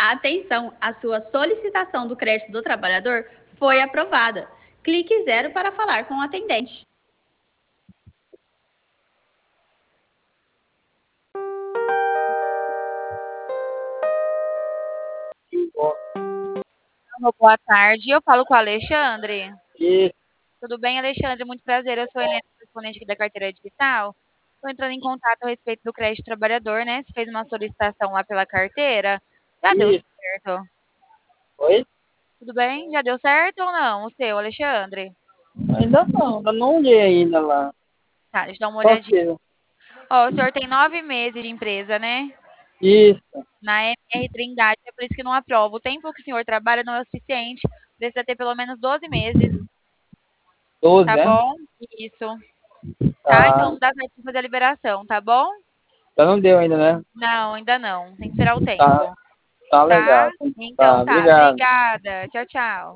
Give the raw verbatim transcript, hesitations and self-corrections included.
Atenção, a sua solicitação do crédito do trabalhador foi aprovada. Clique zero para falar com o atendente. Boa tarde, eu falo com o Alexandre. Isso. Tudo bem, Alexandre? Muito prazer, eu sou a Helena, correspondente aqui da carteira digital. Estou entrando em contato a respeito do crédito trabalhador, né? Você fez uma solicitação lá pela carteira. Já deu Isso. certo? Oi? Tudo bem? Já deu certo ou não? O seu, Alexandre? Ainda não, ainda não olhei ainda lá. Tá, deixa eu dar uma Qual olhadinha. que é? Ó, o senhor tem nove meses de empresa, né? Isso. Na M R Trindade, é por isso que não aprova. O tempo que o senhor trabalha não é o suficiente. Precisa ter pelo menos doze meses, doze, tá né? bom? Isso. Tá? Tá. Então não dá certo pra fazer a liberação, tá bom? Já não deu ainda, né? Não, ainda não. Tem que esperar o Tá, tempo. tá Tá? legal. Tá, Então tá. obrigado. Obrigada. Tchau, tchau.